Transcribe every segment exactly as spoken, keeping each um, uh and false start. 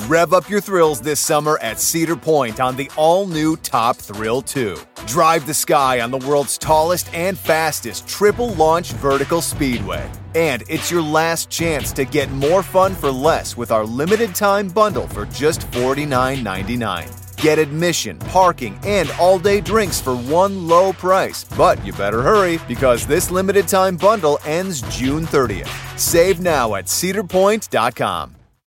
Rev up your thrills this summer at Cedar Point on the all-new Top Thrill two. Drive the sky on the world's tallest and fastest triple-launch vertical speedway. And it's your last chance to get more fun for less with our limited-time bundle for just forty-nine ninety-nine. Get admission, parking, and all-day drinks for one low price. But you better hurry, because this limited-time bundle ends June thirtieth. Save now at cedar point dot com.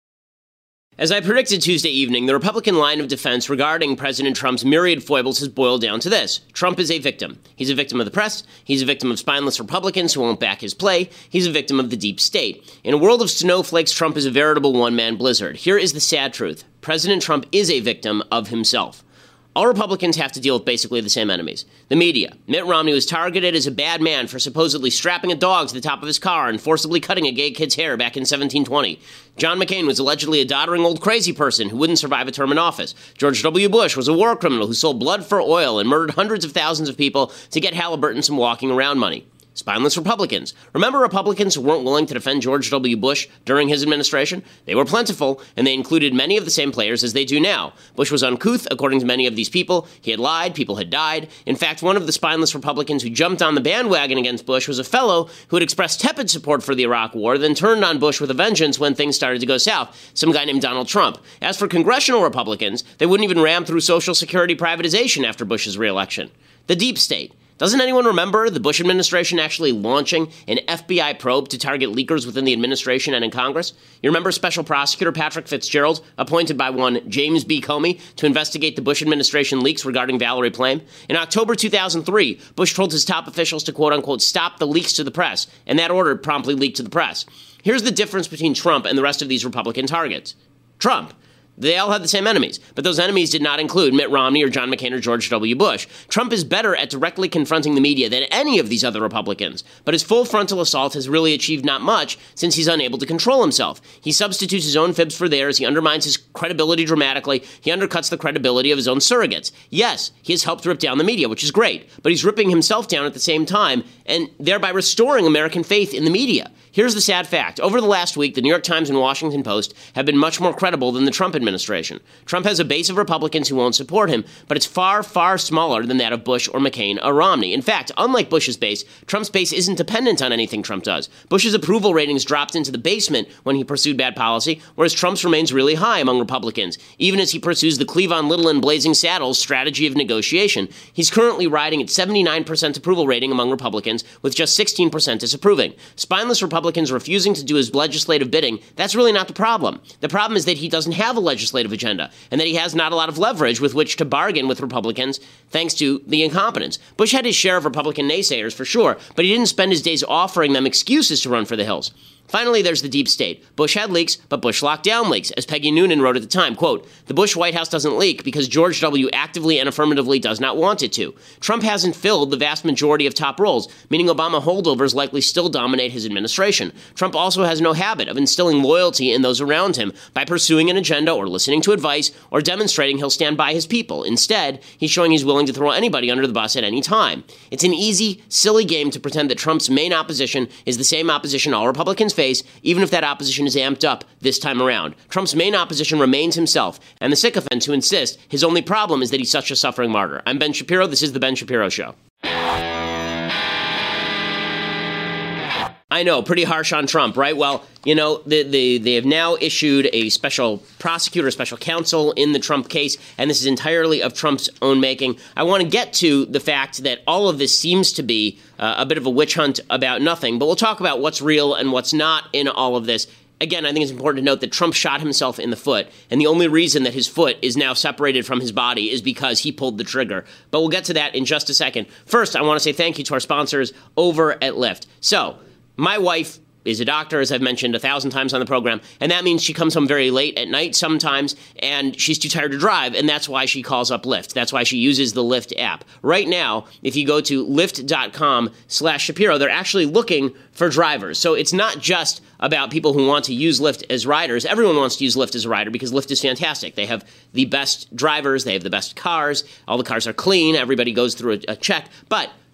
As I predicted Tuesday evening, the Republican line of defense regarding President Trump's myriad foibles has boiled down to this. Trump is a victim. He's a victim of the press. He's a victim of spineless Republicans who won't back his play. He's a victim of the deep state. In a world of snowflakes, Trump is a veritable one-man blizzard. Here is the sad truth. President Trump is a victim of himself. All Republicans have to deal with basically the same enemies. The media. Mitt Romney was targeted as a bad man for supposedly strapping a dog to the top of his car and forcibly cutting a gay kid's hair back in seventeen twenty. John McCain was allegedly a doddering old crazy person who wouldn't survive a term in office. George W. Bush was a war criminal who sold blood for oil and murdered hundreds of thousands of people to get Halliburton some walking around money. Spineless Republicans. Remember Republicans who weren't willing to defend George W. Bush during his administration? They were plentiful, and they included many of the same players as they do now. Bush was uncouth, according to many of these people. He had lied. People had died. In fact, one of the spineless Republicans who jumped on the bandwagon against Bush was a fellow who had expressed tepid support for the Iraq War, then turned on Bush with a vengeance when things started to go south, some guy named Donald Trump. As for congressional Republicans, they wouldn't even ram through Social Security privatization after Bush's reelection. The deep state. Doesn't anyone remember the Bush administration actually launching an F B I probe to target leakers within the administration and in Congress? You remember Special Prosecutor Patrick Fitzgerald, appointed by one James B. Comey to investigate the Bush administration leaks regarding Valerie Plame? In October two thousand three, Bush told his top officials to quote-unquote stop the leaks to the press, and that order promptly leaked to the press. Here's the difference between Trump and the rest of these Republican targets. Trump. They all had the same enemies, but those enemies did not include Mitt Romney or John McCain or George W. Bush. Trump is better at directly confronting the media than any of these other Republicans, but his full frontal assault has really achieved not much since he's unable to control himself. He substitutes his own fibs for theirs, he undermines his credibility dramatically, he undercuts the credibility of his own surrogates. Yes, he has helped rip down the media, which is great, but he's ripping himself down at the same time, and thereby restoring American faith in the media. Here's the sad fact. Over the last week, the New York Times and Washington Post have been much more credible than the Trump administration. Trump has a base of Republicans who won't support him, but it's far, far smaller than that of Bush or McCain or Romney. In fact, unlike Bush's base, Trump's base isn't dependent on anything Trump does. Bush's approval ratings dropped into the basement when he pursued bad policy, whereas Trump's remains really high among Republicans, even as he pursues the Cleavon Little and Blazing Saddles strategy of negotiation. He's currently riding at seventy-nine percent approval rating among Republicans, with just sixteen percent disapproving. Spineless Republicans refusing to do his legislative bidding, that's really not the problem. The problem is that he doesn't have a legislative agenda, and that he has not a lot of leverage with which to bargain with Republicans, thanks to the incompetence. Bush had his share of Republican naysayers, for sure, but he didn't spend his days offering them excuses to run for the hills. Finally, there's the deep state. Bush had leaks, but Bush locked down leaks, as Peggy Noonan wrote at the time, quote, "The Bush White House doesn't leak because George W. actively and affirmatively does not want it to. Trump hasn't filled the vast majority of top roles, meaning Obama holdovers likely still dominate his administration. Trump also has no habit of instilling loyalty in those around him by pursuing an agenda or listening to advice or demonstrating he'll stand by his people. Instead, he's showing he's willing to throw anybody under the bus at any time. It's an easy, silly game to pretend that Trump's main opposition is the same opposition all Republicans face, even if that opposition is amped up this time around. Trump's main opposition remains himself, and the sycophants who insist his only problem is that he's such a suffering martyr. I'm Ben Shapiro. This is The Ben Shapiro Show. I know, pretty harsh on Trump, right? Well, you know, they, they, they have now issued a special prosecutor, special counsel in the Trump case, and this is entirely of Trump's own making. I want to get to the fact that all of this seems to be uh, a bit of a witch hunt about nothing, but we'll talk about what's real and what's not in all of this. Again, I think it's important to note that Trump shot himself in the foot, and the only reason that his foot is now separated from his body is because he pulled the trigger. But we'll get to that in just a second. First, I want to say thank you to our sponsors over at Lyft. So, my wife is a doctor, as I've mentioned a thousand times on the program, and that means she comes home very late at night sometimes, and she's too tired to drive, and that's why she calls up Lyft. That's why she uses the Lyft app. Right now, if you go to lyft.com slash Shapiro, they're actually looking for drivers. So it's not just about people who want to use Lyft as riders. Everyone wants to use Lyft as a rider because Lyft is fantastic. They have the best drivers. They have the best cars. All the cars are clean. Everybody goes through a, a check. But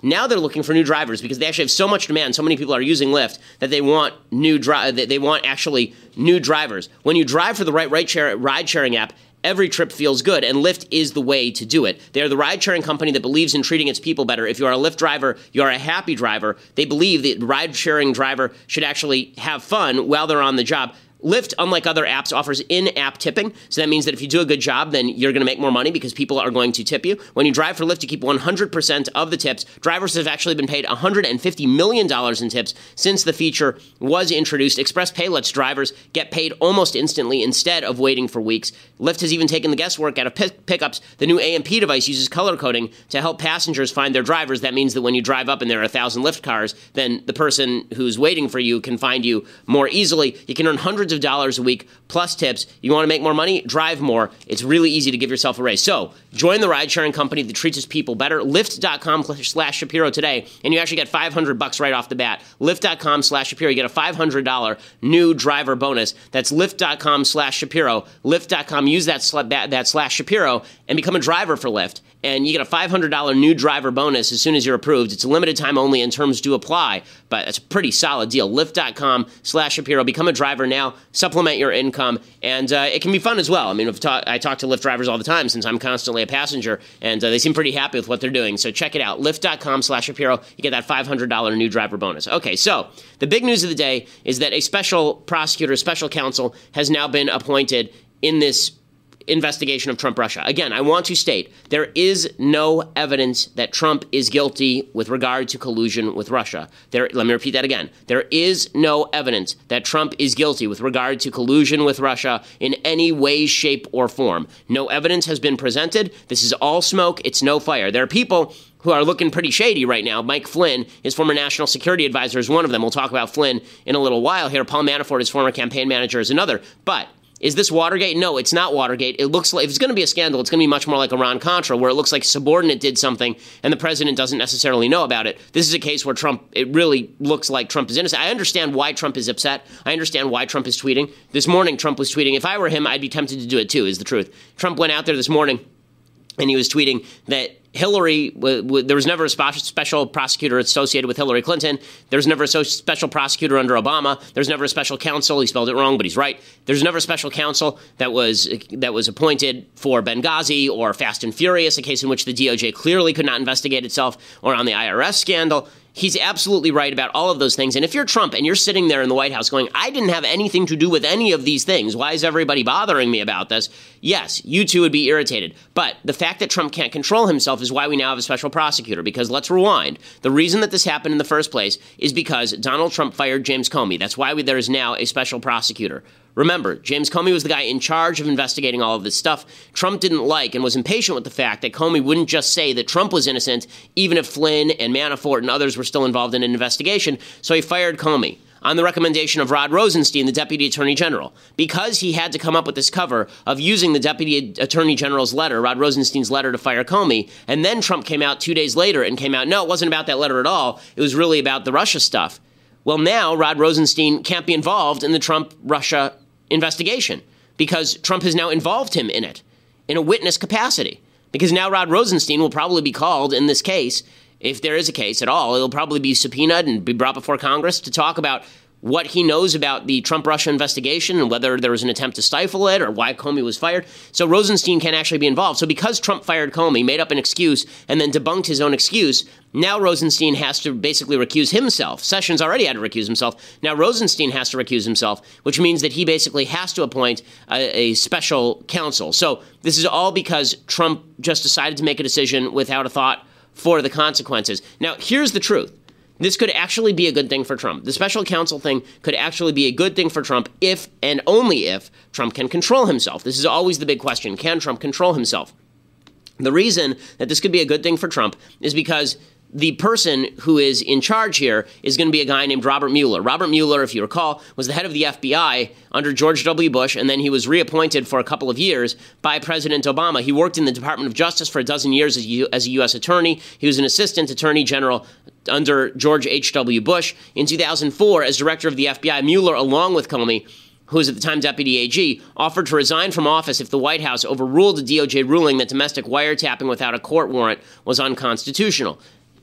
Now they're looking for new drivers because they actually have so much demand. So many people are using Lyft that they want new dri- They want actually new drivers. When you drive for the right ride-sharing app, every trip feels good, and Lyft is the way to do it. They're the ride-sharing company that believes in treating its people better. If you are a Lyft driver, you are a happy driver. They believe that the ride-sharing driver should actually have fun while they're on the job. Lyft, unlike other apps, offers in-app tipping. So that means that if you do a good job, then you're going to make more money because people are going to tip you. When you drive for Lyft, you keep one hundred percent of the tips. Drivers have actually been paid one hundred fifty million dollars in tips since the feature was introduced. Express Pay lets drivers get paid almost instantly instead of waiting for weeks. Lyft has even taken the guesswork out of pick- pickups. The new A M P device uses color coding to help passengers find their drivers. That means that when you drive up and there are a thousand Lyft cars, then the person who's waiting for you can find you more easily. You can earn hundreds of dollars a week plus tips. You want to make more money? Drive more. It's really easy to give yourself a raise. So join the ride-sharing company that treats its people better. Lyft.com slash Shapiro today, and you actually get five hundred bucks right off the bat. Lyft.com slash Shapiro. You get a five hundred dollars new driver bonus. That's Lyft.com slash Shapiro. Lyft dot com. Use that, sl- that slash Shapiro and become a driver for Lyft. And you get a five hundred dollars new driver bonus as soon as you're approved. It's a limited time only and terms do apply, but it's a pretty solid deal. Lyft.com slash Shapiro. Become a driver now. Supplement your income, and uh, it can be fun as well. I mean, I've ta- I talk to Lyft drivers all the time since I'm constantly a passenger, and uh, they seem pretty happy with what they're doing. So check it out. Lyft.com slash Shapiro. You get that five hundred dollars new driver bonus. Okay, so the big news of the day is that a special prosecutor, special counsel, has now been appointed in this investigation of Trump-Russia. Again, I want to state there is no evidence that Trump is guilty with regard to collusion with Russia. There, let me repeat that again. There is no evidence that Trump is guilty with regard to collusion with Russia in any way, shape, or form. No evidence has been presented. This is all smoke. It's no fire. There are people who are looking pretty shady right now. Mike Flynn, his former national security advisor, is one of them. We'll talk about Flynn in a little while here. Paul Manafort, his former campaign manager, is another. But is this Watergate? No, it's not Watergate. It looks like, if it's going to be a scandal, it's going to be much more like Iran-Contra, where it looks like a subordinate did something and the president doesn't necessarily know about it. This is a case where Trump, it really looks like Trump is innocent. I understand why Trump is upset. I understand why Trump is tweeting. This morning, Trump was tweeting. If I were him, I'd be tempted to do it too, is the truth. Trump went out there this morning and he was tweeting that Hillary, w- w- there was never a spe- special prosecutor associated with Hillary Clinton. There was never a so- special prosecutor under Obama. There's never a special counsel. He spelled it wrong, but he's right. There's never a special counsel that was that was appointed for Benghazi or Fast and Furious, a case in which the D O J clearly could not investigate itself, or on the I R S scandal. He's absolutely right about all of those things. And if you're Trump and you're sitting there in the White House going, I didn't have anything to do with any of these things, why is everybody bothering me about this? Yes, you too would be irritated. But the fact that Trump can't control himself is why we now have a special prosecutor. Because let's rewind. The reason that this happened in the first place is because Donald Trump fired James Comey. That's why we, there is now a special prosecutor. Remember, James Comey was the guy in charge of investigating all of this stuff. Trump didn't like and was impatient with the fact that Comey wouldn't just say that Trump was innocent, even if Flynn and Manafort and others were still involved in an investigation, so he fired Comey on the recommendation of Rod Rosenstein, the Deputy Attorney General. Because he had to come up with this cover of using the Deputy Attorney General's letter, Rod Rosenstein's letter to fire Comey, and then Trump came out two days later and came out, no, it wasn't about that letter at all. It was really about the Russia stuff. Well, now Rod Rosenstein can't be involved in the Trump-Russia investigation because Trump has now involved him in it in a witness capacity. Because now Rod Rosenstein will probably be called in this case, if there is a case at all, it'll probably be subpoenaed and be brought before Congress to talk about what he knows about the Trump-Russia investigation and whether there was an attempt to stifle it or why Comey was fired. So Rosenstein can't actually be involved. So because Trump fired Comey, made up an excuse, and then debunked his own excuse, now Rosenstein has to basically recuse himself. Sessions already had to recuse himself. Now Rosenstein has to recuse himself, which means that he basically has to appoint a, a special counsel. So this is all because Trump just decided to make a decision without a thought for the consequences. Now, here's the truth. This could actually be a good thing for Trump. The special counsel thing could actually be a good thing for Trump if and only if Trump can control himself. This is always the big question. Can Trump control himself? The reason that this could be a good thing for Trump is because the person who is in charge here is going to be a guy named Robert Mueller. Robert Mueller, if you recall, was the head of the F B I under George W. Bush, and then he was reappointed for a couple of years by President Obama. He worked in the Department of Justice for a dozen years as a U S attorney. He was an assistant attorney general under George H W. Bush. In two thousand four, as director of the F B I, Mueller, along with Comey, who was at the time Deputy A G, offered to resign from office if the White House overruled a D O J ruling that domestic wiretapping without a court warrant was unconstitutional.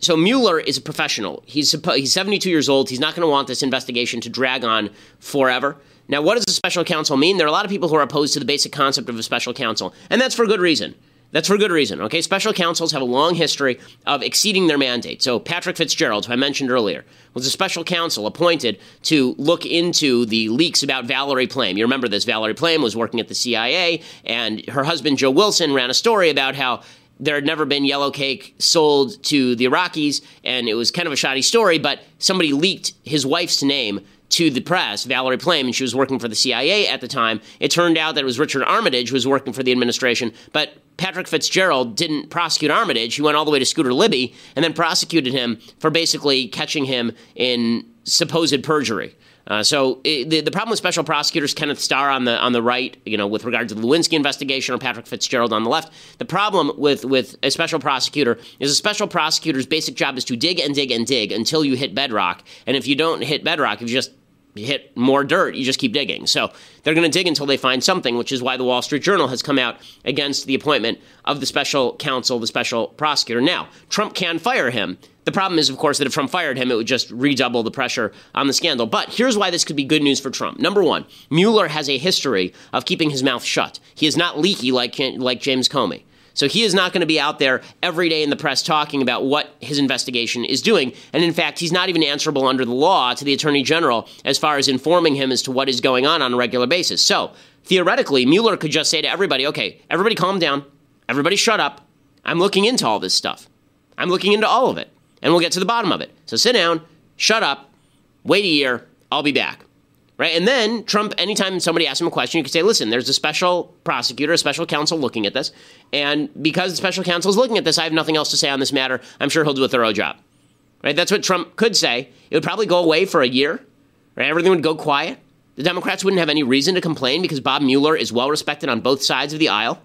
so Mueller is a professional. He's he's seventy-two years old. He's not going to want this investigation to drag on forever. Now, what does a special counsel mean? There are a lot of people who are opposed to the basic concept of a special counsel, and that's for good reason. That's for good reason, okay? Special counsels have a long history of exceeding their mandate. So Patrick Fitzgerald, who I mentioned earlier, was a special counsel appointed to look into the leaks about Valerie Plame. You remember this. Valerie Plame was working at the C I A, and her husband, Joe Wilson, ran a story about how there had never been yellow cake sold to the Iraqis, and it was kind of a shoddy story, but somebody leaked his wife's name to the press, Valerie Plame, and she was working for the C I A at the time. It turned out that it was Richard Armitage who was working for the administration, but Patrick Fitzgerald didn't prosecute Armitage. He went all the way to Scooter Libby and then prosecuted him for basically catching him in supposed perjury. Uh, so it, the, the problem with special prosecutors, Kenneth Starr on the on the right, you know, with regard to the Lewinsky investigation, or Patrick Fitzgerald on the left, the problem with, with a special prosecutor is a special prosecutor's basic job is to dig and dig and dig until you hit bedrock. And if you don't hit bedrock, if you just hit more dirt, you just keep digging. So they're going to dig until they find something, which is why the Wall Street Journal has come out against the appointment of the special counsel, the special prosecutor. Now, Trump can fire him. The problem is, of course, that if Trump fired him, it would just redouble the pressure on the scandal. But here's why this could be good news for Trump. Number one, Mueller has a history of keeping his mouth shut. He is not leaky like, like James Comey. So he is not going to be out there every day in the press talking about what his investigation is doing. And in fact, he's not even answerable under the law to the Attorney General as far as informing him as to what is going on on a regular basis. So theoretically, Mueller could just say to everybody, okay, everybody calm down. Everybody shut up. I'm looking into all this stuff. I'm looking into all of it. And we'll get to the bottom of it. So sit down, shut up, wait a year, I'll be back. Right? And then Trump, anytime somebody asks him a question, you could say, listen, there's a special prosecutor, a special counsel looking at this. And because the special counsel is looking at this, I have nothing else to say on this matter. I'm sure he'll do a thorough job. Right? That's what Trump could say. It would probably go away for a year. Right? Everything would go quiet. The Democrats wouldn't have any reason to complain because Bob Mueller is well respected on both sides of the aisle.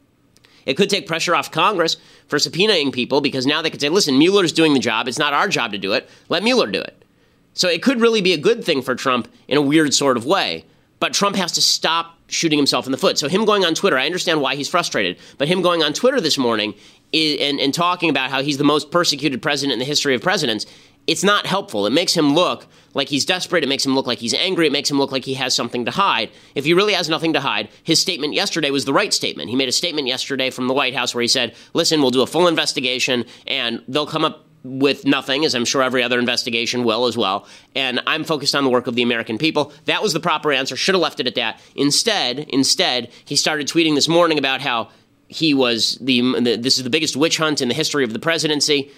It could take pressure off Congress for subpoenaing people because now they could say, listen, Mueller's doing the job. It's not our job to do it. Let Mueller do it. So it could really be a good thing for Trump in a weird sort of way. But Trump has to stop shooting himself in the foot. So him going on Twitter, I understand why he's frustrated, but him going on Twitter this morning is, and, and talking about how he's the most persecuted president in the history of presidents, it's not helpful. It makes him look like he's desperate. It makes him look like he's angry. It makes him look like he has something to hide. If he really has nothing to hide, his statement yesterday was the right statement. He made a statement yesterday from the White House where he said, listen, we'll do a full investigation and they'll come up with nothing, as I'm sure every other investigation will as well. And I'm focused on the work of the American people. That was the proper answer. Should have left it at that. Instead, instead, he started tweeting this morning about how he was the, the this is the biggest witch hunt in the history of the presidency.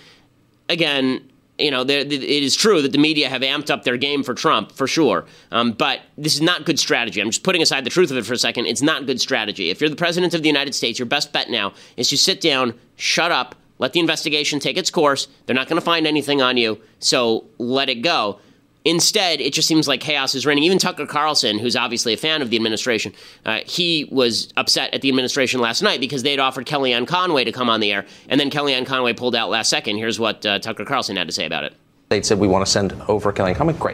Again, you know, it is true that the media have amped up their game for Trump, for sure. Um, but this is not good strategy. I'm just putting aside the truth of it for a second. It's not good strategy. If you're the president of the United States, your best bet now is to sit down, shut up, let the investigation take its course. They're not going to find anything on you, so let it go. Instead, it just seems like chaos is reigning. Even Tucker Carlson, who's obviously a fan of the administration, uh, he was upset at the administration last night because they had offered Kellyanne Conway to come on the air, and then Kellyanne Conway pulled out last second. Here's what uh, Tucker Carlson had to say about it. They said, we want to send over Kellyanne Conway. Great.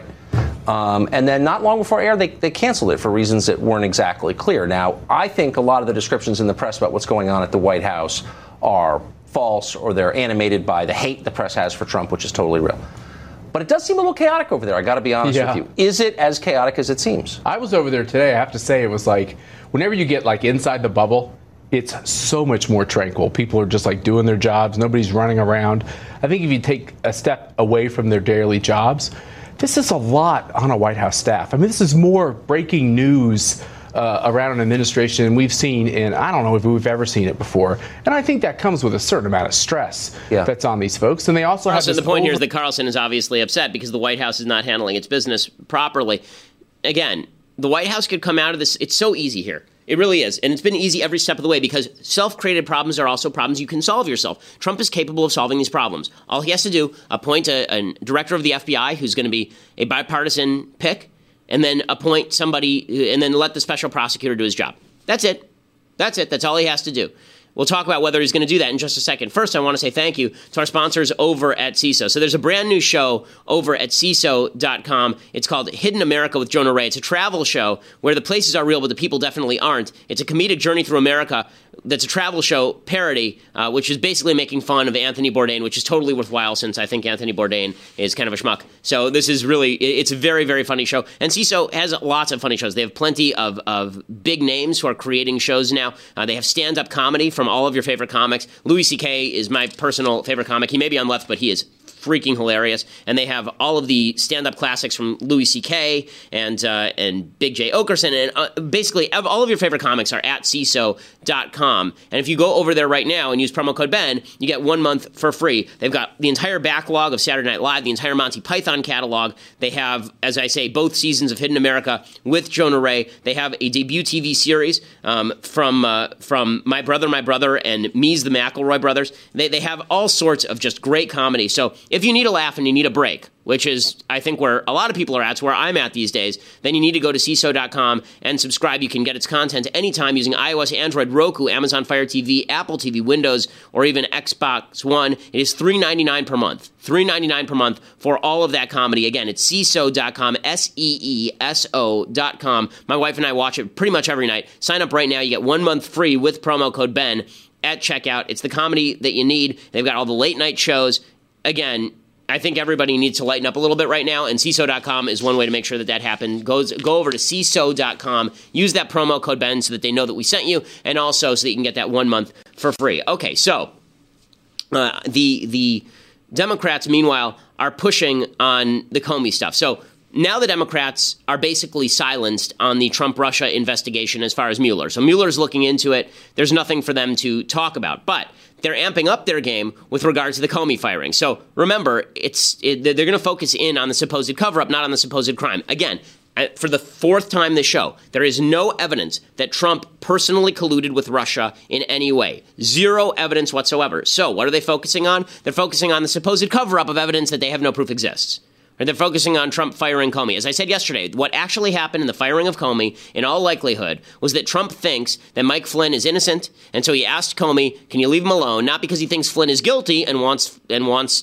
Um, and then not long before air, they, they canceled it for reasons that weren't exactly clear. Now, I think a lot of the descriptions in the press about what's going on at the White House are false, or they're animated by the hate the press has for Trump, which is totally real. But it does seem a little chaotic over there. I got to be honest yeah. with you. Is it as chaotic as it seems? I was over there today. I have to say, it was like whenever you get like inside the bubble, it's so much more tranquil. People are just like doing their jobs. Nobody's running around. I think if you take a step away from their daily jobs, this is a lot on a White House staff. I mean, this is more breaking news Uh, around an administration than we've seen in, I don't know if we've ever seen it before. And I think that comes with a certain amount of stress yeah. that's on these folks. And they also Carlson, have this the point over- here is that Carlson is obviously upset because the White House is not handling its business properly. Again, the White House could come out of this. It's so easy here. It really is. And it's been easy every step of the way because self-created problems are also problems you can solve yourself. Trump is capable of solving these problems. All he has to do, appoint a, a director of the F B I who's going to be a bipartisan pick, and then appoint somebody, and then let the special prosecutor do his job. That's it. That's it. That's all he has to do. We'll talk about whether he's going to do that in just a second. First, I want to say thank you to our sponsors over at C I S O. So there's a brand new show over at C I S O dot com. It's called Hidden America with Jonah Ray. It's a travel show where the places are real, but the people definitely aren't. It's a comedic journey through America that's a travel show parody, uh, which is basically making fun of Anthony Bourdain, which is totally worthwhile since I think Anthony Bourdain is kind of a schmuck. So this is really, it's a very, very funny show. And C I S O has lots of funny shows. They have plenty of, of big names who are creating shows now. Uh, they have stand-up comedy from all of your favorite comics. Louis C K is my personal favorite comic. He may be on left, but he is freaking hilarious. And they have all of the stand-up classics from Louis C K and uh, and Big J Okerson. And uh, basically, all of your favorite comics are at C I S O dot com. And if you go over there right now and use promo code Ben, you get one month for free. They've got the entire backlog of Saturday Night Live, the entire Monty Python catalog. They have, as I say, both seasons of Hidden America with Jonah Ray. They have a debut T V series um, from uh, from My Brother, My Brother and Me's the McElroy Brothers. They, they have all sorts of just great comedy. So if you need a laugh and you need a break, which is, I think, where a lot of people are at, it's where I'm at these days, then you need to go to C I S O dot com and subscribe. You can get its content anytime using iOS, Android, Roku, Amazon Fire T V, Apple T V, Windows, or even Xbox One. It is three dollars and ninety-nine cents per month. three dollars and ninety-nine cents per month for all of that comedy. Again, it's C I S O dot com, S E E S O dot com. My wife and I watch it pretty much every night. Sign up right now. You get one month free with promo code Ben at checkout. It's the comedy that you need. They've got all the late night shows. Again, I think everybody needs to lighten up a little bit right now, and C I S O dot com is one way to make sure that that happens. Goes, go over to C I S O dot com, use that promo code Ben so that they know that we sent you, and also so that you can get that one month for free. Okay, so uh, the the Democrats, meanwhile, are pushing on the Comey stuff. So now the Democrats are basically silenced on the Trump-Russia investigation as far as Mueller. So Mueller's looking into it. There's nothing for them to talk about. But they're amping up their game with regard to the Comey firing. So remember, it's it, they're going to focus in on the supposed cover-up, not on the supposed crime. Again, for the fourth time this show, there is no evidence that Trump personally colluded with Russia in any way. Zero evidence whatsoever. So what are they focusing on? They're focusing on the supposed cover-up of evidence that they have no proof exists. Or they're focusing on Trump firing Comey. As I said yesterday, what actually happened in the firing of Comey, in all likelihood, was that Trump thinks that Mike Flynn is innocent, and so he asked Comey, can you leave him alone? Not because he thinks Flynn is guilty and wants and wants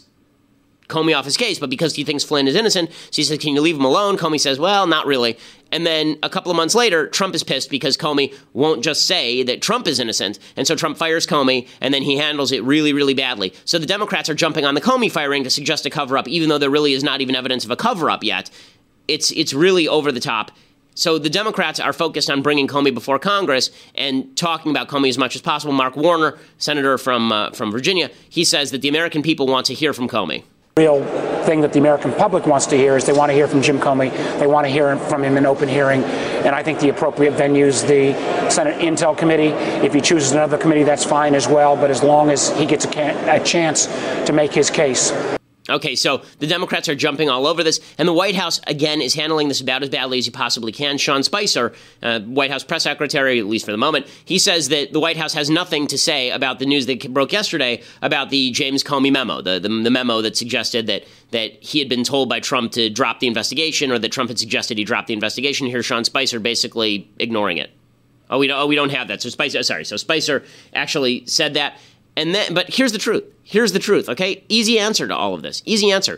Comey off his case, but because he thinks Flynn is innocent. So he says, can you leave him alone? Comey says, well, not really. And then a couple of months later, Trump is pissed because Comey won't just say that Trump is innocent. And so Trump fires Comey, and then he handles it really, really badly. So the Democrats are jumping on the Comey firing to suggest a cover-up, even though there really is not even evidence of a cover-up yet. It's it's really over the top. So the Democrats are focused on bringing Comey before Congress and talking about Comey as much as possible. Mark Warner, senator from uh, from Virginia, he says that the American people want to hear from Comey. Real thing that the American public wants to hear is they want to hear from Jim Comey. They want to hear from him in open hearing. And I think the appropriate venue is the Senate Intel Committee. If he chooses another committee, that's fine as well. But as long as he gets a, can- a chance to make his case. Okay, so the Democrats are jumping all over this, and the White House, again, is handling this about as badly as you possibly can. Sean Spicer, uh, White House press secretary, at least for the moment, he says that the White House has nothing to say about the news that broke yesterday about the James Comey memo, the, the, the memo that suggested that, that he had been told by Trump to drop the investigation, or that Trump had suggested he drop the investigation. Here's Sean Spicer basically ignoring it. Oh, we don't, oh, we don't have that. So Spicer, sorry, so Spicer actually said that. And then, but here's the truth. Here's the truth, okay? Easy answer to all of this. Easy answer.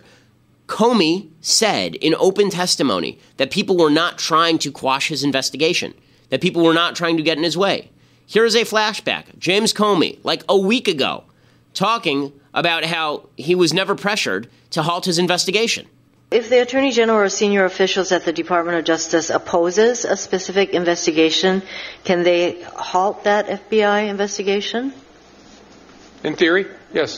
Comey said in open testimony that people were not trying to quash his investigation, that people were not trying to get in his way. Here is a flashback. James Comey, like a week ago, talking about how he was never pressured to halt his investigation. If the Attorney General or senior officials at the Department of Justice opposes a specific investigation, can they halt that F B I investigation? In theory, yes.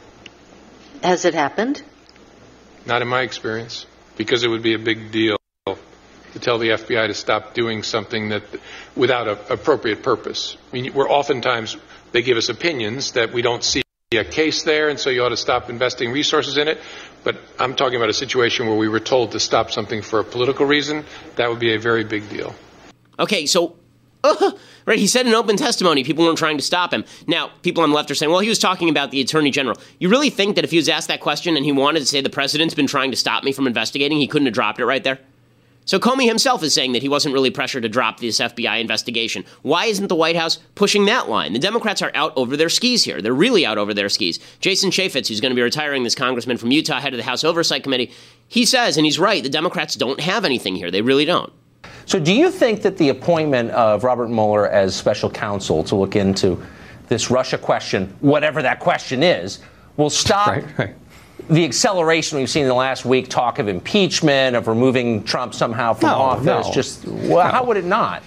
Has it happened? Not in my experience, because it would be a big deal to tell the F B I to stop doing something that without an appropriate purpose. I mean, we're oftentimes, they give us opinions that we don't see a case there, and so you ought to stop investing resources in it. But I'm talking about a situation where we were told to stop something for a political reason. That would be a very big deal. Okay, so... Uh, right, he said in open testimony people weren't trying to stop him. Now, people on the left are saying, well, he was talking about the Attorney General. You really think that if he was asked that question and he wanted to say the president's been trying to stop me from investigating, he couldn't have dropped it right there? So Comey himself is saying that he wasn't really pressured to drop this F B I investigation. Why isn't the White House pushing that line? The Democrats are out over their skis here. They're really out over their skis. Jason Chaffetz, who's going to be retiring, this congressman from Utah, head of the House Oversight Committee, he says, and he's right, the Democrats don't have anything here. They really don't. So do you think that the appointment of Robert Mueller as special counsel to look into this Russia question, whatever that question is, will stop right, right. the acceleration we've seen in the last week, talk of impeachment, of removing Trump somehow from no, office? No. Just well, no. How would it not?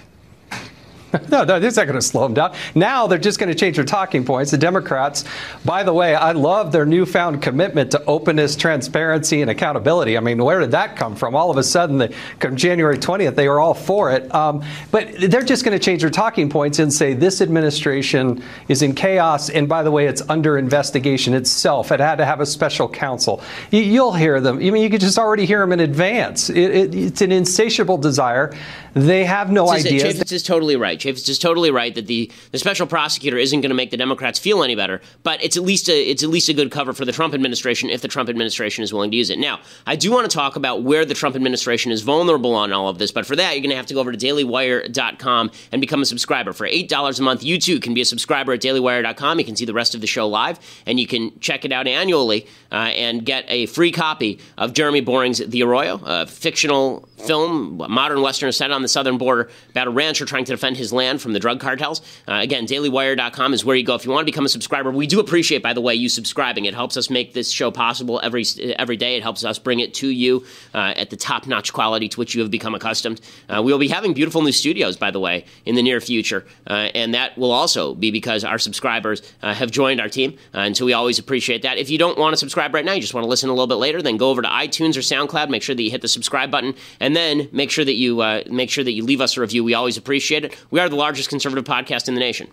No, no, this is not going to slow them down. Now they're just going to change their talking points. The Democrats, by the way, I love their newfound commitment to openness, transparency, and accountability. I mean, where did that come from? All of a sudden, the, come January twentieth, they were all for it. Um, but they're just going to change their talking points and say this administration is in chaos. And by the way, it's under investigation itself. It had to have a special counsel. You, you'll hear them. I mean, you could just already hear them in advance. It, it, it's an insatiable desire. They have no idea. Chaffetz is totally right. Chaffetz is totally right that the, the special prosecutor isn't going to make the Democrats feel any better, but it's at least a it's at least a good cover for the Trump administration if the Trump administration is willing to use it. Now, I do want to talk about where the Trump administration is vulnerable on all of this, but for that, you're going to have to go over to daily wire dot com and become a subscriber. For eight dollars a month, you too can be a subscriber at daily wire dot com. You can see the rest of the show live, and you can check it out annually uh, and get a free copy of Jeremy Boring's The Arroyo, a fictional film, a modern Western set on the southern border about a rancher trying to defend his land from the drug cartels. Uh, again, daily wire dot com is where you go if you want to become a subscriber. We do appreciate, by the way, you subscribing. It helps us make this show possible every every day. It helps us bring it to you uh, at the top-notch quality to which you have become accustomed. Uh, we will be having beautiful new studios, by the way, in the near future, uh, and that will also be because our subscribers uh, have joined our team, uh, and so we always appreciate that. If you don't want to subscribe right now, you just want to listen a little bit later, then go over to iTunes or SoundCloud, make sure that you hit the subscribe button, and then make sure that you uh, make sure that you leave us a review. We always appreciate it. We are the largest conservative podcast in the nation.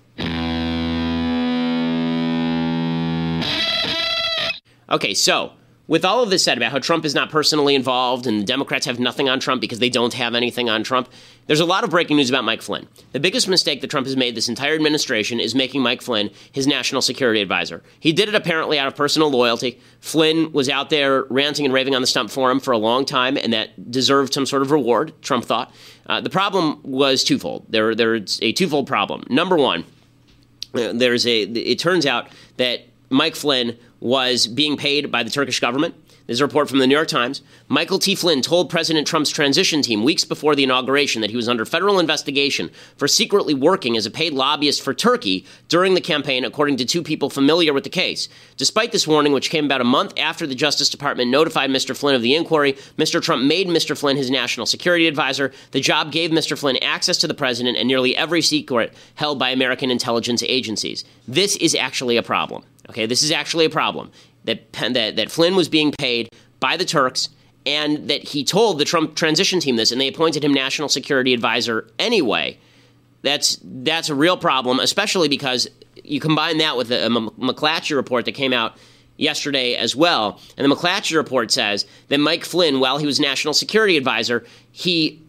Okay, so with all of this said about how Trump is not personally involved and the Democrats have nothing on Trump because they don't have anything on Trump, there's a lot of breaking news about Mike Flynn. The biggest mistake that Trump has made this entire administration is making Mike Flynn his national security advisor. He did it apparently out of personal loyalty. Flynn was out there ranting and raving on the stump for him for a long time, and that deserved some sort of reward, Trump thought. Uh, the problem was twofold. There, there's a twofold problem. Number one, uh, there's a. It turns out that Mike Flynn was being paid by the Turkish government. There's a report from the New York Times. Michael T. Flynn told President Trump's transition team weeks before the inauguration that he was under federal investigation for secretly working as a paid lobbyist for Turkey during the campaign, according to two people familiar with the case. Despite this warning, which came about a month after the Justice Department notified Mister Flynn of the inquiry, Mister Trump made Mister Flynn his national security advisor. The job gave Mister Flynn access to the president and nearly every secret held by American intelligence agencies. This is actually a problem. Okay, this is actually a problem. That, that that Flynn was being paid by the Turks, and that he told the Trump transition team this, and they appointed him national security advisor anyway. That's that's a real problem, especially because you combine that with a, a McClatchy report that came out yesterday as well. And the McClatchy report says that Mike Flynn, while he was national security advisor, he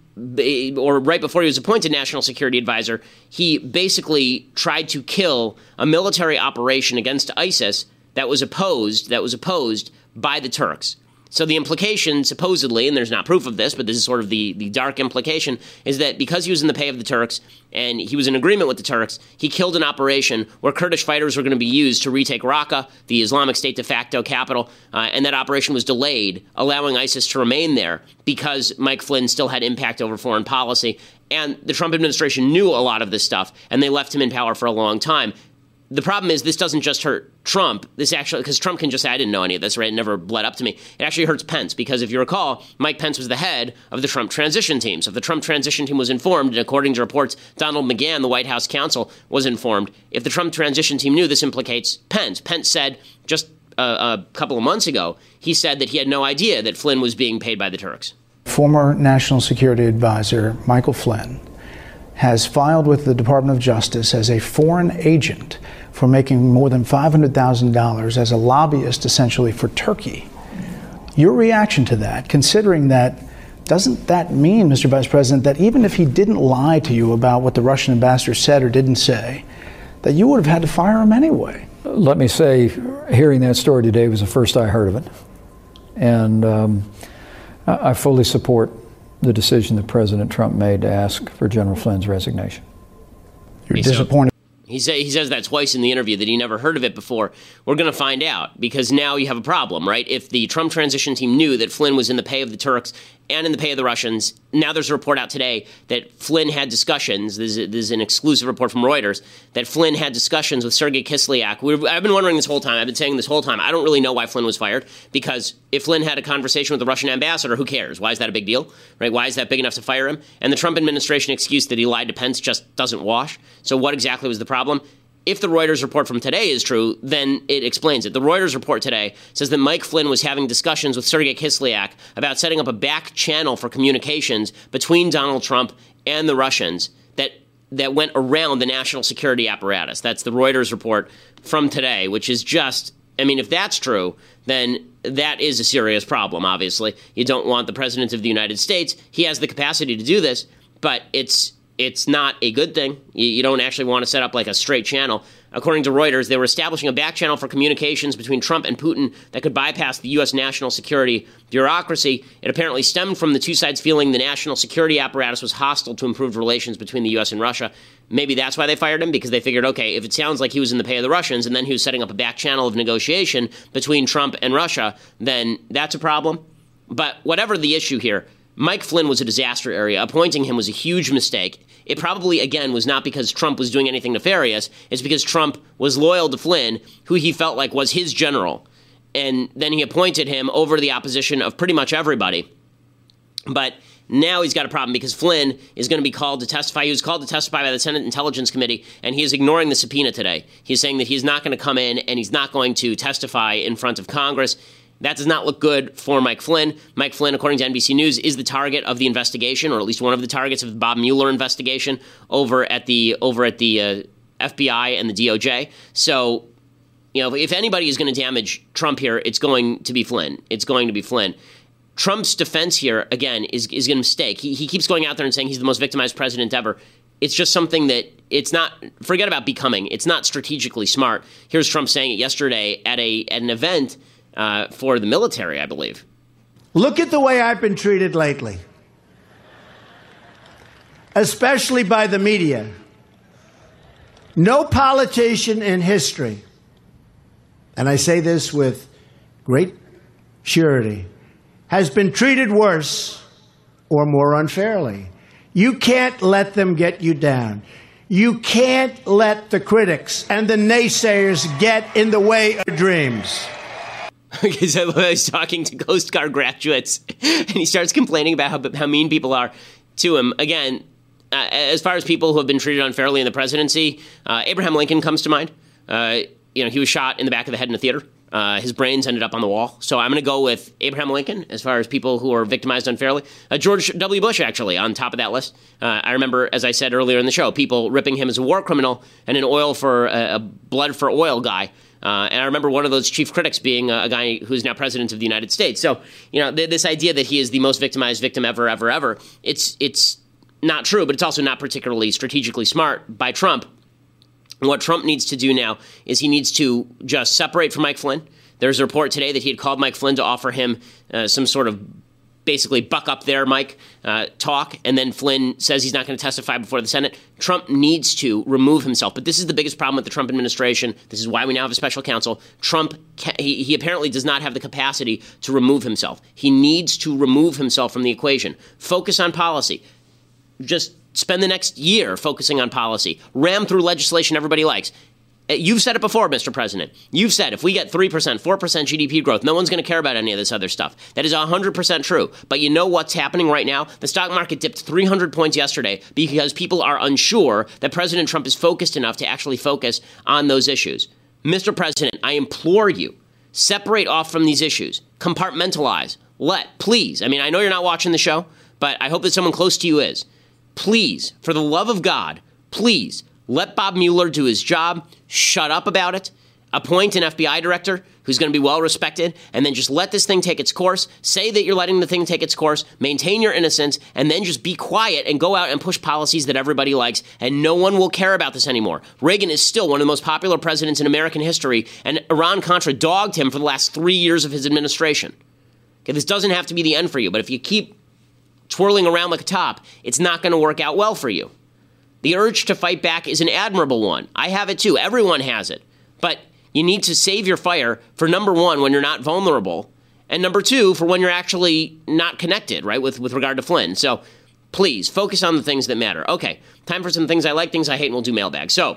or right before he was appointed national security advisor, he basically tried to kill a military operation against ISIS that was opposed, that was opposed by the Turks. So the implication, supposedly, and there's not proof of this, but this is sort of the, the dark implication, is that because he was in the pay of the Turks and he was in agreement with the Turks, he killed an operation where Kurdish fighters were going to be used to retake Raqqa, the Islamic State de facto capital, uh, and that operation was delayed, allowing ISIS to remain there because Mike Flynn still had impact over foreign policy. And the Trump administration knew a lot of this stuff, and they left him in power for a long time. The problem is this doesn't just hurt Trump. This actually, because Trump can just say, I didn't know any of this, right? It never bled up to me. It actually hurts Pence because if you recall, Mike Pence was the head of the Trump transition team. So if the Trump transition team was informed, and according to reports, Donald McGahn, the White House counsel, was informed. If the Trump transition team knew, this implicates Pence. Pence said just a, a couple of months ago, he said that he had no idea that Flynn was being paid by the Turks. Former National Security Advisor Michael Flynn has filed with the Department of Justice as a foreign agent for making more than five hundred thousand dollars as a lobbyist, essentially, for Turkey. Your reaction to that, considering that, doesn't that mean, Mister Vice President, that even if he didn't lie to you about what the Russian ambassador said or didn't say, that you would have had to fire him anyway? Let me say, hearing that story today was the first I heard of it. And um, I fully support the decision that President Trump made to ask for General Flynn's resignation. You're disappointed. He, say, he says that twice in the interview, that he never heard of it before. We're going to find out, because now you have a problem, right? If the Trump transition team knew that Flynn was in the pay of the Turks and in the pay of the Russians, now there's a report out today that Flynn had discussions, this is, this is an exclusive report from Reuters, that Flynn had discussions with Sergei Kislyak. We've, I've been wondering this whole time, I've been saying this whole time, I don't really know why Flynn was fired, because if Flynn had a conversation with the Russian ambassador, who cares? Why is that a big deal, right? Why is that big enough to fire him? And the Trump administration excuse that he lied to Pence just doesn't wash. So what exactly was the problem? If the Reuters report from today is true, then it explains it. The Reuters report today says that Mike Flynn was having discussions with Sergei Kislyak about setting up a back channel for communications between Donald Trump and the Russians that that went around the national security apparatus. That's the Reuters report from today, which is just, I mean, if that's true, then that is a serious problem, obviously. You don't want the President of the United States. He has the capacity to do this, but it's It's not a good thing. You, you don't actually want to set up like a straight channel. According to Reuters, they were establishing a back channel for communications between Trump and Putin that could bypass the U S national security bureaucracy. It apparently stemmed from the two sides feeling the national security apparatus was hostile to improved relations between the U S and Russia. Maybe that's why they fired him, because they figured, okay, if it sounds like he was in the pay of the Russians and then he was setting up a back channel of negotiation between Trump and Russia, then that's a problem. But whatever the issue here, Mike Flynn was a disaster area. Appointing him was a huge mistake. It probably, again, was not because Trump was doing anything nefarious. It's because Trump was loyal to Flynn, who he felt like was his general. And then he appointed him over the opposition of pretty much everybody. But now he's got a problem because Flynn is going to be called to testify. He was called to testify by the Senate Intelligence Committee, and he is ignoring the subpoena today. He's saying that he's not going to come in and he's not going to testify in front of Congress. That does not look good for Mike Flynn. Mike Flynn, according to N B C News, is the target of the investigation, or at least one of the targets of the Bob Mueller investigation over at the over at the uh, F B I and the D O J. So, you know, if anybody is going to damage Trump here, it's going to be Flynn. It's going to be Flynn. Trump's defense here, again, is is a mistake. He he keeps going out there and saying he's the most victimized president ever. It's just something that it's not, forget about becoming. It's not strategically smart. Here's Trump saying it yesterday at a at an event Uh, for the military, I believe. Look at the way I've been treated lately, especially by the media. No politician in history, and I say this with great surety, has been treated worse or more unfairly. You can't let them get you down. You can't let the critics and the naysayers get in the way of your dreams. Because I was talking to Coast Guard graduates, and he starts complaining about how, how mean people are to him. Again, uh, as far as people who have been treated unfairly in the presidency, uh, Abraham Lincoln comes to mind. Uh, you know, he was shot in the back of the head in a theater. Uh, his brains ended up on the wall. So I'm going to go with Abraham Lincoln as far as people who are victimized unfairly. Uh, George W. Bush, actually, on top of that list. Uh, I remember, as I said earlier in the show, people ripping him as a war criminal and an oil for uh, a blood for oil guy. Uh, and I remember one of those chief critics being a, a guy who's now president of the United States. So, you know, th- this idea that he is the most victimized victim ever, ever, ever, it's it's not true, but it's also not particularly strategically smart by Trump. What Trump needs to do now is he needs to just separate from Mike Flynn. There's a report today that he had called Mike Flynn to offer him uh, some sort of basically buck up there, Mike, uh, talk, and then Flynn says he's not going to testify before the Senate. Trump needs to remove himself. But this is the biggest problem with the Trump administration. This is why we now have a special counsel. Trump, he, he apparently does not have the capacity to remove himself. He needs to remove himself from the equation. Focus on policy. Just spend the next year focusing on policy. Ram through legislation everybody likes. You've said it before, Mister President. You've said if we get three percent, four percent G D P growth, no one's going to care about any of this other stuff. That is one hundred percent true. But you know what's happening right now? The stock market dipped three hundred points yesterday because people are unsure that President Trump is focused enough to actually focus on those issues. Mister President, I implore you, separate off from these issues. Compartmentalize. Let, please. I mean, I know you're not watching the show, but I hope that someone close to you is. Please, for the love of God, please, let Bob Mueller do his job, shut up about it, appoint an F B I director who's going to be well respected, and then just let this thing take its course. Say that you're letting the thing take its course, maintain your innocence, and then just be quiet and go out and push policies that everybody likes, and no one will care about this anymore. Reagan is still one of the most popular presidents in American history, and Iran-Contra dogged him for the last three years of his administration. Okay, this doesn't have to be the end for you, but if you keep twirling around like a top, it's not going to work out well for you. The urge to fight back is an admirable one. I have it too. Everyone has it. But you need to save your fire for, number one, when you're not vulnerable, and number two, for when you're actually not connected, right, with, with regard to Flynn. So please focus on the things that matter. Okay, time for some things I like, things I hate, and we'll do mailbag. So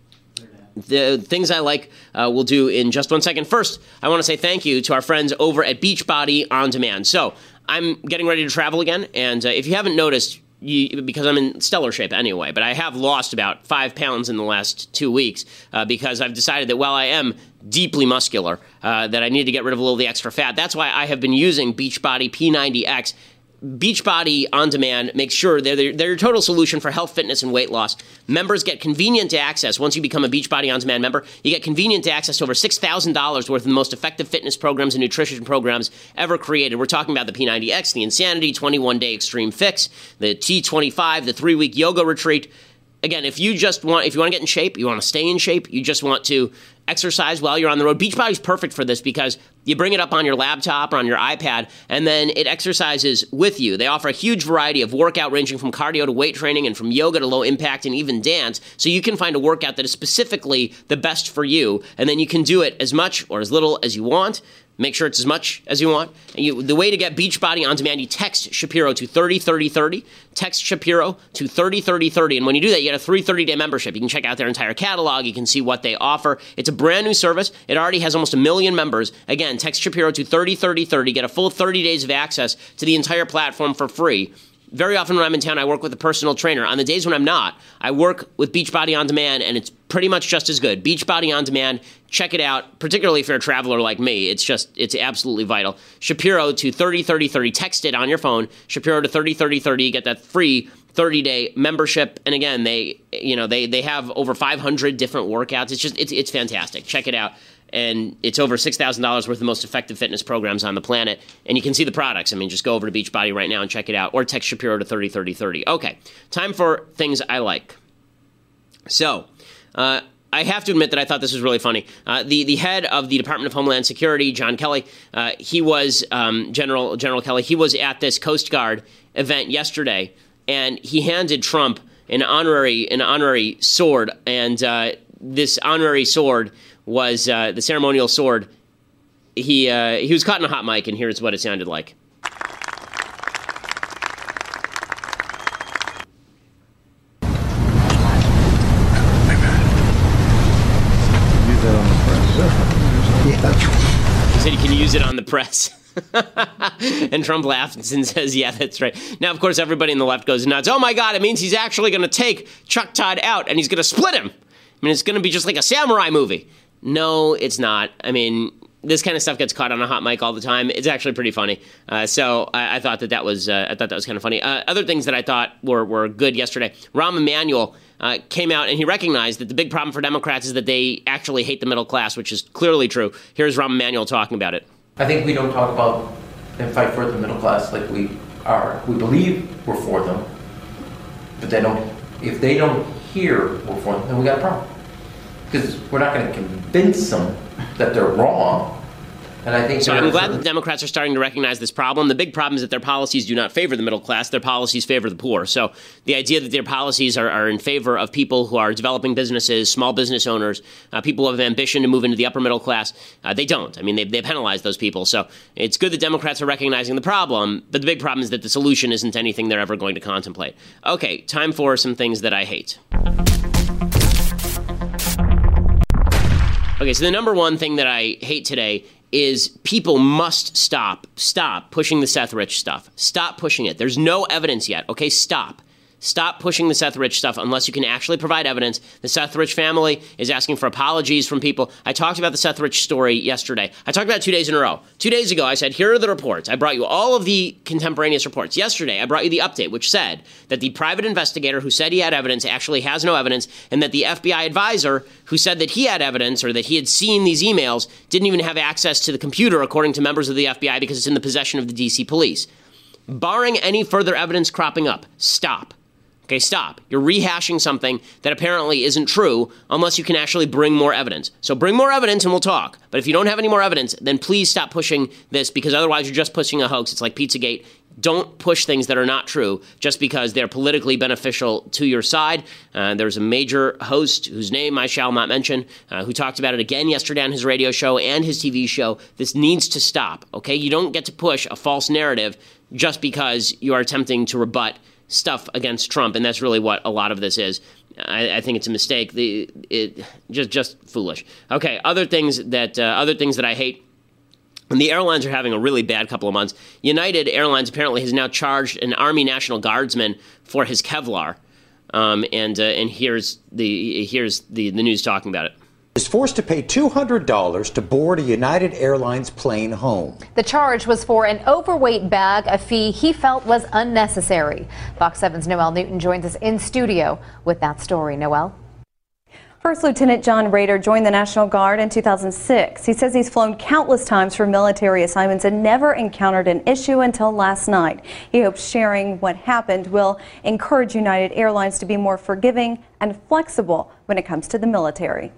the things I like uh, we'll do in just one second. First, I want to say thank you to our friends over at Beachbody On Demand. So I'm getting ready to travel again, and uh, if you haven't noticed, You, because I'm in stellar shape anyway, but I have lost about five pounds in the last two weeks uh, because I've decided that while I am deeply muscular, uh, that I need to get rid of a little of the extra fat. That's why I have been using Beachbody P ninety X. Beachbody On Demand makes sure they're, they're, they're your total solution for health, fitness, and weight loss. Members get convenient access. Once you become a Beachbody On Demand member, you get convenient access to over six thousand dollars worth of the most effective fitness programs and nutrition programs ever created. We're talking about the P ninety X, the Insanity, twenty-one day Extreme Fix, the T twenty-five, the three-week yoga retreat. Again, if you just want, if you want to get in shape, you want to stay in shape, you just want to exercise while you're on the road, Beachbody's perfect for this because you bring it up on your laptop or on your iPad, and then it exercises with you. They offer a huge variety of workout ranging from cardio to weight training and from yoga to low impact and even dance, so you can find a workout that is specifically the best for you, and then you can do it as much or as little as you want. Make sure it's as much as you want. And you, the way to get Beachbody On Demand, you text Shapiro to thirty thirty thirty. Text Shapiro to thirty thirty thirty. And when you do that, you get a free thirty-day membership. You can check out their entire catalog. You can see what they offer. It's a brand new service. It already has almost a million members. Again, text Shapiro to thirty thirty thirty. Get a full thirty days of access to the entire platform for free. Very often when I'm in town, I work with a personal trainer. On the days when I'm not, I work with Beachbody On Demand, and it's pretty much just as good. Beachbody On Demand, check it out, particularly if you're a traveler like me. It's just, it's absolutely vital. Shapiro to thirty thirty thirty. Text it on your phone. Shapiro to thirty thirty thirty. You get that free thirty-day membership. And again, they, you know, they they have over five hundred different workouts. It's just, it's it's fantastic. Check it out. And it's over six thousand dollars worth of the most effective fitness programs on the planet. And you can see the products. I mean, just go over to Beachbody right now and check it out. Or text Shapiro to thirty thirty thirty. Okay, time for things I like. So, uh, I have to admit that I thought this was really funny. Uh, the, the head of the Department of Homeland Security, John Kelly, uh, he was, um, General General Kelly, he was at this Coast Guard event yesterday, and he handed Trump an honorary, an honorary sword. And uh, this honorary sword was uh, the ceremonial sword. He uh, he was caught in a hot mic, and here's what it sounded like. He said he can use it on the press. And Trump laughs and says, yeah, that's right. Now, of course, everybody in the left goes nuts. Oh, my God, it means he's actually going to take Chuck Todd out, and he's going to split him. I mean, it's going to be just like a samurai movie. No, it's not. I mean, this kind of stuff gets caught on a hot mic all the time. It's actually pretty funny. Uh, so I, I thought that that was uh, I thought that was kind of funny. Uh, other things that I thought were were good yesterday. Rahm Emanuel uh, came out and he recognized that the big problem for Democrats is that they actually hate the middle class, which is clearly true. Here's Rahm Emanuel talking about it. I think we don't talk about and fight for the middle class like we are. We believe we're for them, but they don't. If they don't hear we're for them, then we got a problem. Because we're not going to convince them that they're wrong. And I think so. I'm glad that the Democrats are starting to recognize this problem. The big problem is that their policies do not favor the middle class. Their policies favor the poor. So the idea that their policies are, are in favor of people who are developing businesses, small business owners, uh, people who have ambition to move into the upper middle class, uh, they don't. I mean, they, they penalize those people. So it's good that Democrats are recognizing the problem, but the big problem is that the solution isn't anything they're ever going to contemplate. Okay, time for some things that I hate. Okay, so the number one thing that I hate today is people must stop, stop pushing the Seth Rich stuff. Stop pushing it. There's no evidence yet. Okay, stop. Stop pushing the Seth Rich stuff unless you can actually provide evidence. The Seth Rich family is asking for apologies from people. I talked about the Seth Rich story yesterday. I talked about it two days in a row. Two days ago, I said, here are the reports. I brought you all of the contemporaneous reports. Yesterday, I brought you the update, which said that the private investigator who said he had evidence actually has no evidence, and that the F B I advisor who said that he had evidence or that he had seen these emails didn't even have access to the computer, according to members of the F B I, because it's in the possession of the D C police. Barring any further evidence cropping up, stop. Okay, stop. You're rehashing something that apparently isn't true unless you can actually bring more evidence. So bring more evidence and we'll talk. But if you don't have any more evidence, then please stop pushing this, because otherwise you're just pushing a hoax. It's like Pizzagate. Don't push things that are not true just because they're politically beneficial to your side. Uh, there's a major host whose name I shall not mention uh, who talked about it again yesterday on his radio show and his T V show. This needs to stop, okay? You don't get to push a false narrative just because you are attempting to rebut stuff against Trump, and that's really what a lot of this is. I, I think it's a mistake. The it just just foolish. Okay, other things that uh, other things that I hate. And the airlines are having a really bad couple of months. United Airlines apparently has now charged an Army National Guardsman for his Kevlar, um, and uh, and here's the here's the, the news talking about it. Is forced to pay two hundred dollars to board a United Airlines plane home. The charge was for an overweight bag, a fee he felt was unnecessary. Fox seven's Noel Newton joins us in studio with that story. Noel? First Lieutenant John Rader joined the National Guard in two thousand six. He says he's flown countless times for military assignments and never encountered an issue until last night. He hopes sharing what happened will encourage United Airlines to be more forgiving and flexible when it comes to the military.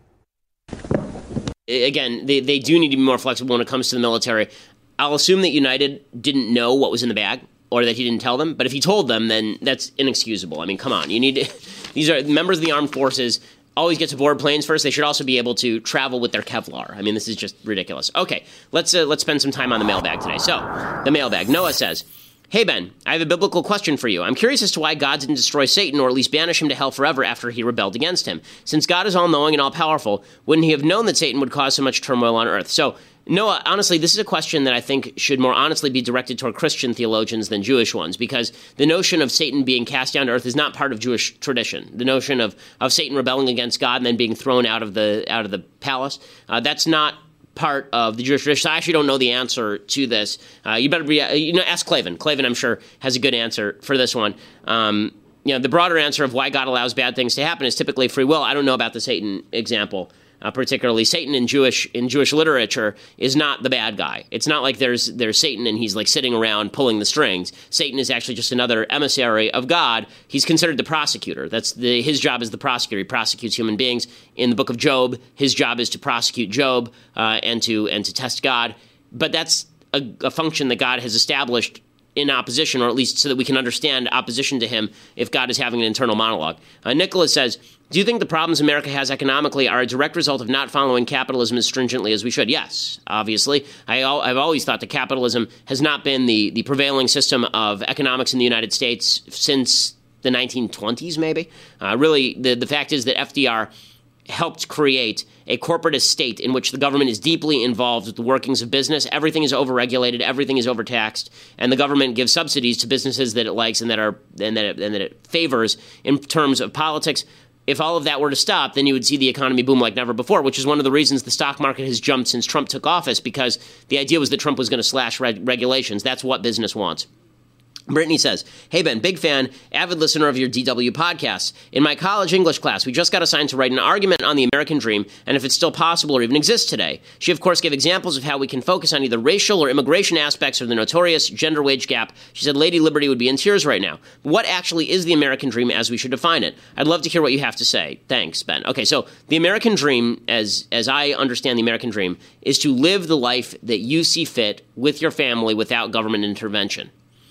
Again, they, they do need to be more flexible when it comes to the military. I'll assume that United didn't know what was in the bag or that he didn't tell them. But if he told them, then that's inexcusable. I mean, come on. You need to, these are members of the armed forces. Always get to board planes first. They should also be able to travel with their Kevlar. I mean, this is just ridiculous. Okay, let's uh, let's spend some time on the mailbag today. So, the mailbag. Noah says, "Hey, Ben, I have a biblical question for you. I'm curious as to why God didn't destroy Satan or at least banish him to hell forever after he rebelled against him. Since God is all-knowing and all-powerful, wouldn't he have known that Satan would cause so much turmoil on earth?" So, Noah, honestly, this is a question that I think should more honestly be directed toward Christian theologians than Jewish ones, because the notion of Satan being cast down to earth is not part of Jewish tradition. The notion of, of Satan rebelling against God and then being thrown out of the out of the palace, uh, that's not part of the Jewish tradition. I actually don't know the answer to this. Uh, you better be, uh, you know, ask Clavin. Clavin, I'm sure, has a good answer for this one. Um, you know, the broader answer of why God allows bad things to happen is typically free will. I don't know about the Satan example. Uh, particularly, Satan in Jewish in Jewish literature is not the bad guy. It's not like there's there's Satan and he's like sitting around pulling the strings. Satan is actually just another emissary of God. He's considered the prosecutor. That's the his job is the prosecutor. He prosecutes human beings. In the book of Job, his job is to prosecute Job uh, and to and to test God. But that's a, a function that God has established in opposition, or at least so that we can understand opposition to him if God is having an internal monologue. Uh, Nicholas says, "Do you think the problems America has economically are a direct result of not following capitalism as stringently as we should?" Yes, obviously. I, I've always thought that capitalism has not been the, the prevailing system of economics in the United States since the nineteen twenties, maybe. Uh, really, the, the fact is that F D R helped create a corporatist state in which the government is deeply involved with the workings of business. Everything is overregulated, everything is overtaxed, and the government gives subsidies to businesses that it likes and that are and that it, and that it favors in terms of politics. If all of that were to stop, then you would see the economy boom like never before, which is one of the reasons the stock market has jumped since Trump took office, because the idea was that Trump was going to slash reg- regulations. That's what business wants. Brittany says, "Hey, Ben, big fan, avid listener of your D W podcasts. In my college English class, we just got assigned to write an argument on the American dream and if it's still possible or even exists today. She, of course, gave examples of how we can focus on either racial or immigration aspects of the notorious gender wage gap. She said Lady Liberty would be in tears right now. What actually is the American dream as we should define it? I'd love to hear what you have to say. Thanks, Ben." Okay, so the American dream, as, as I understand the American dream, is to live the life that you see fit with your family without government intervention.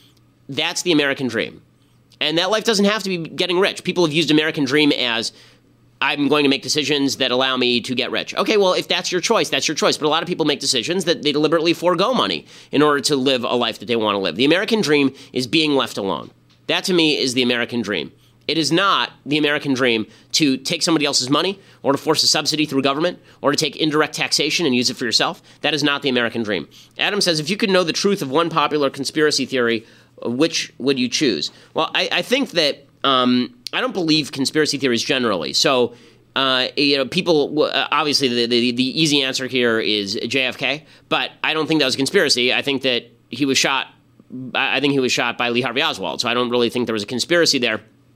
That's the American dream. And that life doesn't have to be getting rich. People have used American dream as, I'm going to make decisions that allow me to get rich. Okay, well, if that's your choice, that's your choice. But a lot of people make decisions that they deliberately forego money in order to live a life that they want to live. The American dream is being left alone. That, to me, is the American dream. It is not the American dream to take somebody else's money or to force a subsidy through government or to take indirect taxation and use it for yourself. That is not the American dream. Adam says, if you could know the truth of one popular conspiracy theory, which would you choose? Well, I, I think that um, I don't believe conspiracy theories generally. So, uh, you know, people uh, obviously the, the the easy answer here is J F K, but I don't think that was a conspiracy. I think that he was shot. I think he was shot by Lee Harvey Oswald. So I don't really think there was a conspiracy there.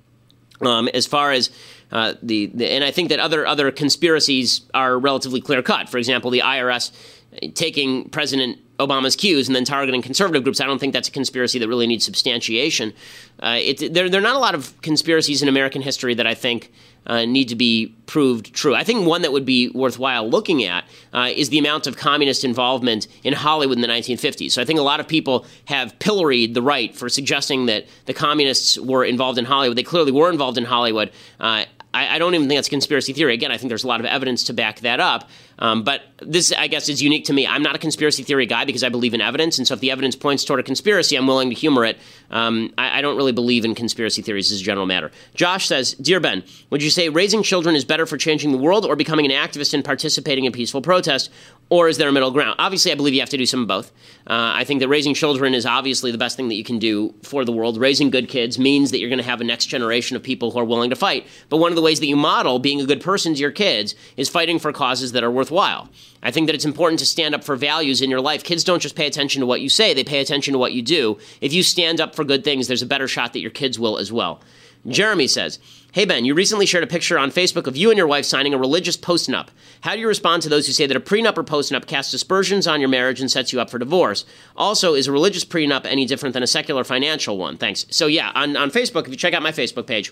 Um, as far as uh, the, the and I think that other other conspiracies are relatively clear cut. For example, the I R S taking President Obama's cues and then targeting conservative groups. I don't think that's a conspiracy that really needs substantiation. Uh, it, there, there are not a lot of conspiracies in American history that I think uh, need to be proved true. I think one that would be worthwhile looking at uh, is the amount of communist involvement in Hollywood in the nineteen fifties. So I think a lot of people have pilloried the right for suggesting that the communists were involved in Hollywood. They clearly were involved in Hollywood. Uh, I, I don't even think that's a conspiracy theory. Again, I think there's a lot of evidence to back that up. Um, but this, I guess, is unique to me. I'm not a conspiracy theory guy because I believe in evidence. And so if the evidence points toward a conspiracy, I'm willing to humor it. Um, I, I don't really believe in conspiracy theories as a general matter. Josh says, Dear Ben, would you say raising children is better for changing the world or becoming an activist and participating in peaceful protest? Or is there a middle ground? Obviously, I believe you have to do some of both. Uh, I think that raising children is obviously the best thing that you can do for the world. Raising good kids means that you're going to have a next generation of people who are willing to fight. But one of the ways that you model being a good person to your kids is fighting for causes that are worthwhile. I think that it's important to stand up for values in your life. Kids don't just pay attention to what you say, they pay attention to what you do. If you stand up for good things, there's a better shot that your kids will as well. Jeremy says, Hey Ben, you recently shared a picture on Facebook of you and your wife signing a religious postnup. How do you respond to those who say that a prenup or postnup casts aspersions on your marriage and sets you up for divorce? Also, is a religious prenup any different than a secular financial one? Thanks. So yeah, on, on Facebook, if you check out my Facebook page,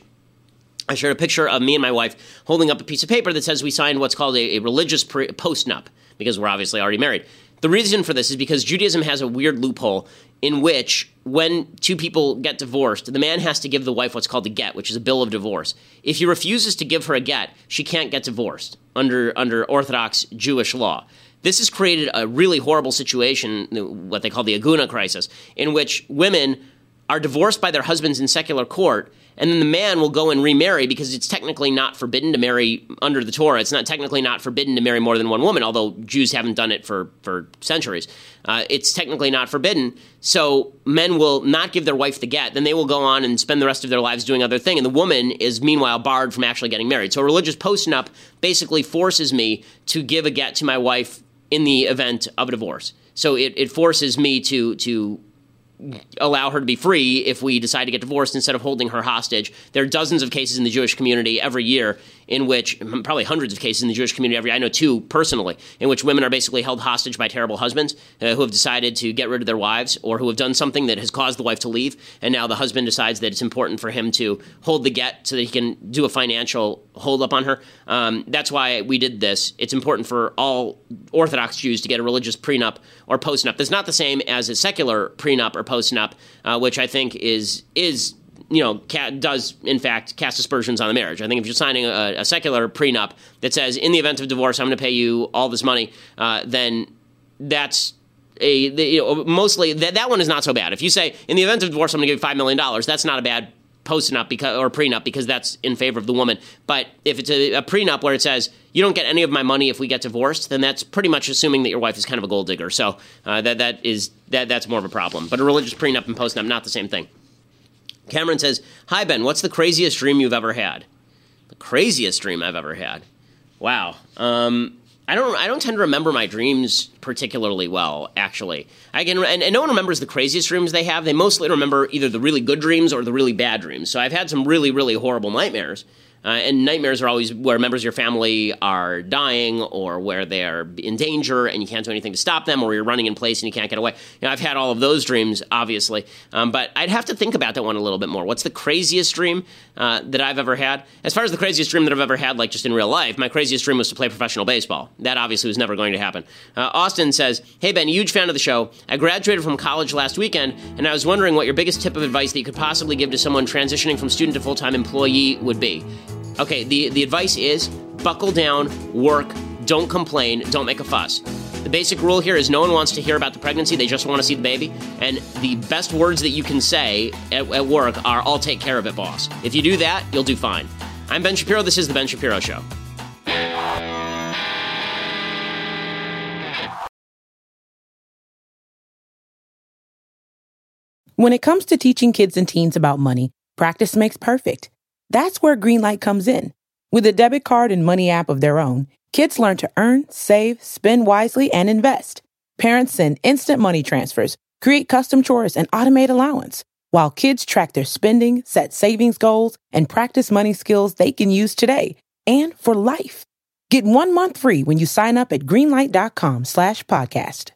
I shared a picture of me and my wife holding up a piece of paper that says we signed what's called a, a religious pre- postnup, because we're obviously already married. The reason for this is because Judaism has a weird loophole in which when two people get divorced, the man has to give the wife what's called a get, which is a bill of divorce. If he refuses to give her a get, she can't get divorced under, under Orthodox Jewish law. This has created a really horrible situation, what they call the Aguna crisis, in which women are divorced by their husbands in secular court, and then the man will go and remarry because it's technically not forbidden to marry under the Torah. It's not technically not forbidden to marry more than one woman, although Jews haven't done it for, for centuries. Uh, it's technically not forbidden. So men will not give their wife the get. Then they will go on and spend the rest of their lives doing other things. And the woman is meanwhile barred from actually getting married. So a religious postnup basically forces me to give a get to my wife in the event of a divorce. So it, it forces me to to... allow her to be free if we decide to get divorced instead of holding her hostage. There are dozens of cases in the Jewish community every year in which, probably hundreds of cases in the Jewish community every year, I know two personally, in which women are basically held hostage by terrible husbands uh, who have decided to get rid of their wives or who have done something that has caused the wife to leave, and now the husband decides that it's important for him to hold the get so that he can do a financial hold up on her. Um, that's why we did this. It's important for all Orthodox Jews to get a religious prenup or postnup. That's not the same as a secular prenup or postnup, uh, which I think is is you know ca- does in fact cast aspersions on the marriage. I think if you're signing a, a secular prenup that says in the event of divorce I'm going to pay you all this money, uh, then that's a the, you know, mostly that that one is not so bad. If you say in the event of divorce I'm going to give you five million dollars, that's not a bad postnup because or prenup because that's in favor of the woman. But if it's a, a prenup where it says you don't get any of my money if we get divorced, then that's pretty much assuming that your wife is kind of a gold digger. So uh, that that is that that's more of a problem. But a religious prenup and postnup, not the same thing. Cameron says, "Hi Ben, what's the craziest dream you've ever had?" The craziest dream I've ever had. Wow. Um, I don't. I don't tend to remember my dreams particularly well, actually. I can, and, and no one remembers the craziest dreams they have. They mostly remember either the really good dreams or the really bad dreams. So I've had some really, really horrible nightmares. Uh, and nightmares are always where members of your family are dying or where they're in danger and you can't do anything to stop them, or you're running in place and you can't get away. You know, I've had all of those dreams, obviously. Um, but I'd have to think about that one a little bit more. What's the craziest dream uh, that I've ever had? As far as the craziest dream that I've ever had, like just in real life, my craziest dream was to play professional baseball. That obviously was never going to happen. Uh, Austin says, "Hey Ben, huge fan of the show. I graduated from college last weekend, and I was wondering what your biggest tip of advice that you could possibly give to someone transitioning from student to full-time employee would be." Okay, the, the advice is buckle down, work, don't complain, don't make a fuss. The basic rule here is no one wants to hear about the pregnancy, they just want to see the baby. And the best words that you can say at, at work are, "I'll take care of it, boss." If you do that, you'll do fine. I'm Ben Shapiro, this is The Ben Shapiro Show. When it comes to teaching kids and teens about money, practice makes perfect. That's where Greenlight comes in. With a debit card and money app of their own, kids learn to earn, save, spend wisely, and invest. Parents send instant money transfers, create custom chores, and automate allowance, while kids track their spending, set savings goals, and practice money skills they can use today and for life. Get one month free when you sign up at greenlight.com slash podcast.